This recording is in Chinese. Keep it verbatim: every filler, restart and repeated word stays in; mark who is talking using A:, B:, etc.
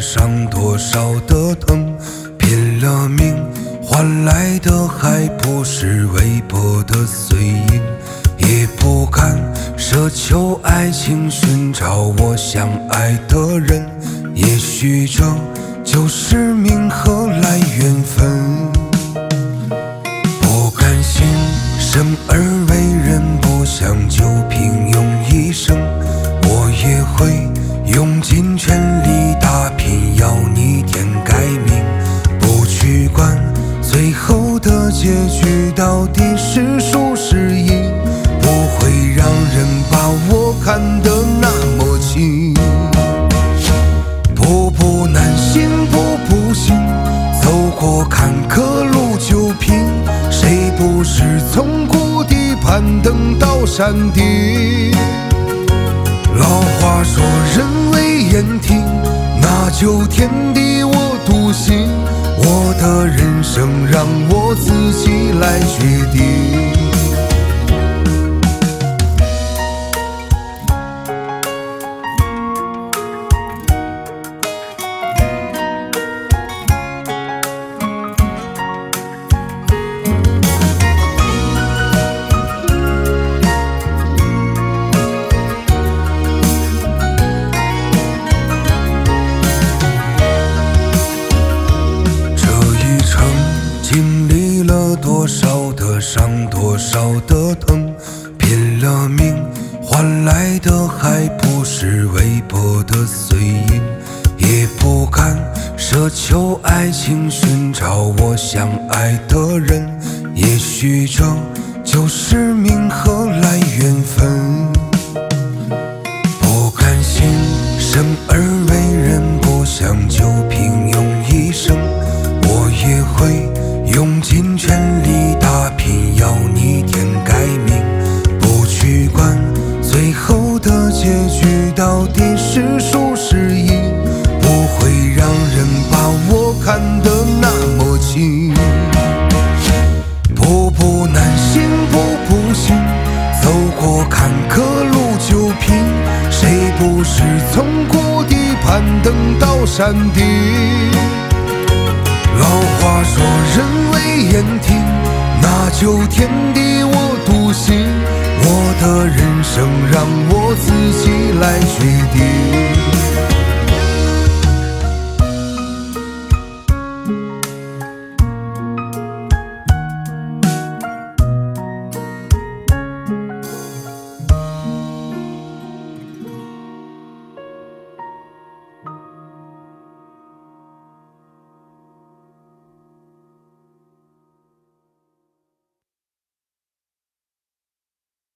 A: 伤多少的疼，拼了命换来的还不是微薄的碎银，也不敢奢求爱情，寻找我相爱的人，也许这就是命，何来缘分？不甘心生而为人，不想就平庸一生，我也会用尽全力打拼，要逆天改命，不去管最后的结局到底是输是赢，不会让人把我看得那么轻。步步难行步步行，走过坎坷路就平，谁不是从谷底攀登到山顶？老话说人为言听，那就天地我独行，我的人生让我自己来决定。经历了多少的伤，多少的疼，拼了命换来的还不是微薄的碎银，也不敢奢求爱情，寻找我相爱的人，也许这就是命，何来缘分？不甘心生而为人，不想就平庸一生，我也会用尽全力打拼，要逆天改命，不去管最后的结局到底是输是赢，不会让人把我看得那么轻。步步难行步步行，走过坎坷路就平，谁不是从谷底攀登到山顶？老话说人为言听，那就天地我独行，我的人生让我自己来决定。